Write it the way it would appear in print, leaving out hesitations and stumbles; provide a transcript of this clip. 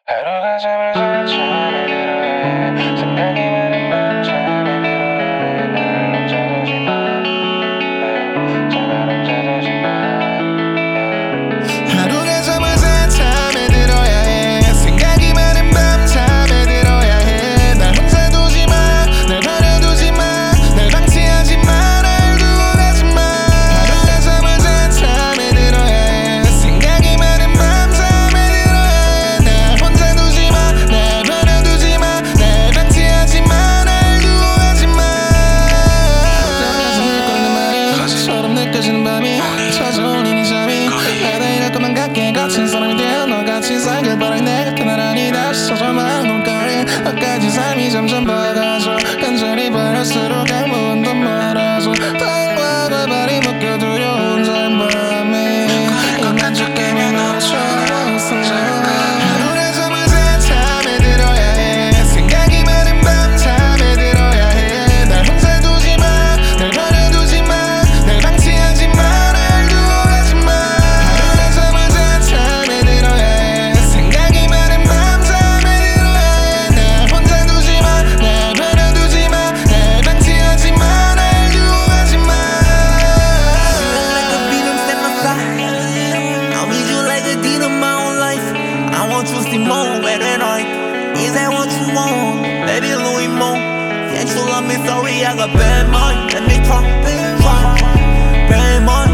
하루가 잠을 잘 잠에 들어야 해. 생각이 많은 밤 잠에 들어야 해. 날 혼자 두지 마. 제발 혼자 두지 마. 하루가 잠을 잘 잠에 들어야 해. 생각이 많은 밤 잠에 들어야 해. 날 혼자 두지 마. 날 버려두지 마. 날 방치하지 마. 날 두고 가지 마. 하루가 잠을 잘 잠에 들어야 해. 생각이 많은 밤 잠에 들어야 해. 날 혼자 두지 마. 날 버려두지 마. 날 방치하지 마. 날 두고 가지 마. 처럼 느껴지는 밤이 찾아오는 이 잠이 내가 이럴 것만 같게 거친 사람이 되어 너같이 살길 바래. 내 곁은 나란히 다시 찾아만 올거리. 너까지 삶이 점점 밝아져. 간절히 바랄수록 아무것도 멀어져. 방과가 발이 묶여 두려운 잠밤에 이만 죽겠면 너를 쳐서 하루가 잠을 잘 잠에 들어야 해. 생각이 많은 밤 잠에 들어야 해. 날 혼자 두지 마. 날 버려두지 마. 날 방치하지 마. 날 두고 가지 마. 하루가 잠을 잘 잠에 들어야 해. 생각이 많은 밤 잠에 들어야 해. 날 혼자 두지 마. 날 버려두지 마. 날 방치하지 마. 날 두고 가지 마. Like a Venus at my side. I'll need you like a deed of my own life. I want you to see more every night. Is that what you want? Baby Louis Mo. Can't you love me? Sorry, I got bad mind. Let me try, bad mind.